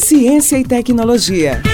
Ciência e tecnologia.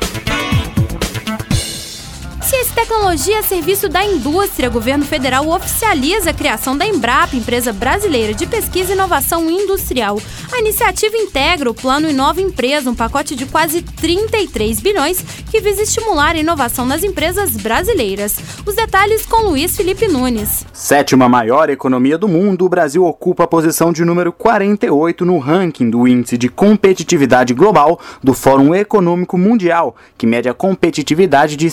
Ciência e tecnologia a serviço da indústria. O governo federal oficializa a criação da Embrapa, empresa brasileira de pesquisa e inovação industrial. A iniciativa integra o Plano Inova Empresa, um pacote de quase 33 bilhões que visa estimular a inovação nas empresas brasileiras. Os detalhes com Luiz Felipe Nunes. Sétima maior economia do mundo, o Brasil ocupa a posição de número 48 no ranking do Índice de Competitividade Global do Fórum Econômico Mundial, que mede a competitividade de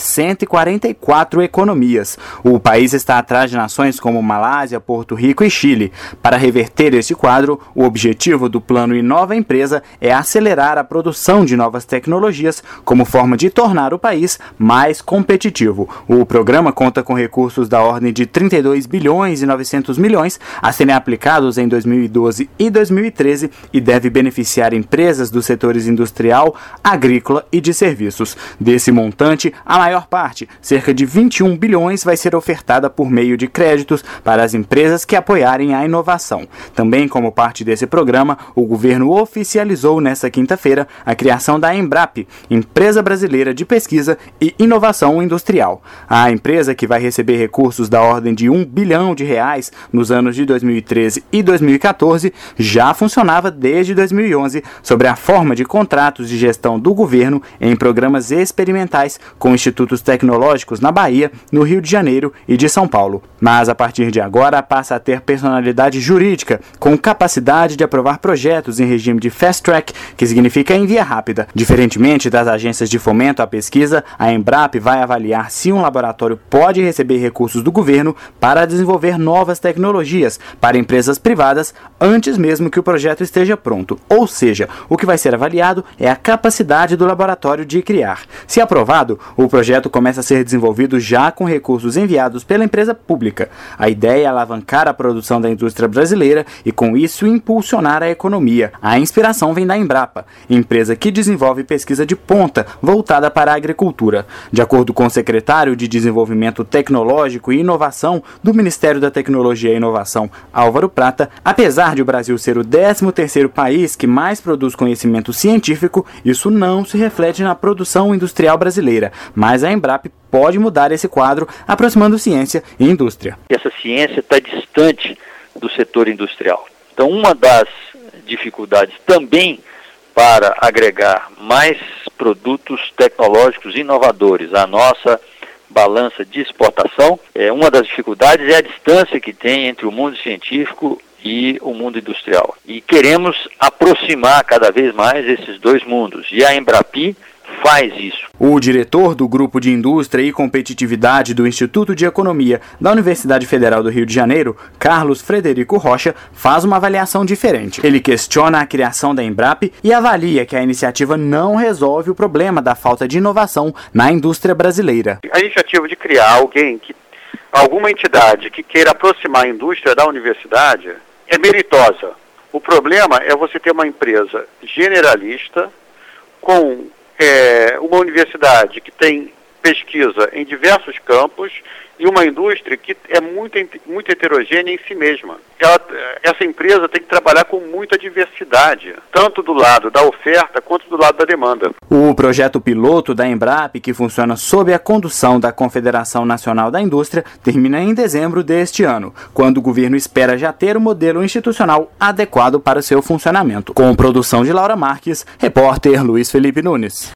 144 economias. O país está atrás de nações como Malásia, Porto Rico e Chile. Para reverter este quadro, o objetivo do Plano Inova Empresa é acelerar a produção de novas tecnologias como forma de tornar o país mais competitivo. O programa conta com recursos da ordem de 32 bilhões e 900 milhões a serem aplicados em 2012 e 2013 e deve beneficiar empresas dos setores industrial, agrícola e de serviços. Desse montante, a maior parte, cerca de 21 bilhões, vai ser ofertada por meio de créditos para as empresas que apoiarem a inovação. Também como parte desse programa, o governo oficializou nesta quinta-feira a criação da Embrapa, Empresa Brasileira de Pesquisa e Inovação Industrial. A empresa, que vai receber recursos da ordem de R$1 bilhão nos anos de 2013 e 2014, já funcionava desde 2011 sobre a forma de contratos de gestão do governo em programas experimentais com institutos tecnológicos na Bahia, no Rio de Janeiro e de São Paulo. Mas a partir de agora passa a ter personalidade jurídica, com capacidade de aprovar projetos em regime de fast track, que significa em via rápida. Diferentemente das agências de fomento à pesquisa, a Embrapa vai avaliar se um laboratório pode receber recursos do governo para desenvolver novas tecnologias para empresas privadas antes mesmo que o projeto esteja pronto. Ou seja, o que vai ser avaliado é a capacidade do laboratório de criar. Se aprovado, o projeto começa a ser desenvolvido já com recursos enviados pela empresa pública. A ideia é alavancar a produção da indústria brasileira e, com isso, impulsionar a economia. A inspiração vem da Embrapa, empresa que desenvolve pesquisa de ponta voltada para a agricultura. De acordo com o secretário de Desenvolvimento Tecnológico e Inovação do Ministério da Tecnologia e Inovação, Álvaro Prata, apesar de o Brasil ser o 13º país que mais produz conhecimento científico, isso não se reflete na produção industrial brasileira, mas a Embrapa pode mudar esse quadro, aproximando ciência e indústria. Essa ciência está distante do setor industrial. Então, uma das dificuldades também para agregar mais produtos tecnológicos inovadores à nossa balança de exportação, uma das dificuldades é a distância que tem entre o mundo científico e o mundo industrial. E queremos aproximar cada vez mais esses dois mundos. E a Embrapa faz isso. O diretor do Grupo de Indústria e Competitividade do Instituto de Economia da Universidade Federal do Rio de Janeiro, Carlos Frederico Rocha, faz uma avaliação diferente. Ele questiona a criação da Embrapa e avalia que a iniciativa não resolve o problema da falta de inovação na indústria brasileira. A iniciativa de criar alguma entidade que queira aproximar a indústria da universidade é meritosa. O problema é você ter uma empresa generalista com uma universidade que tem pesquisa em diversos campos e uma indústria que é muito heterogênea em si mesma. Essa empresa tem que trabalhar com muita diversidade, tanto do lado da oferta quanto do lado da demanda. O projeto piloto da Embrapa, que funciona sob a condução da Confederação Nacional da Indústria, termina em dezembro deste ano, quando o governo espera já ter um modelo institucional adequado para o seu funcionamento. Com produção de Laura Marques, repórter Luiz Felipe Nunes.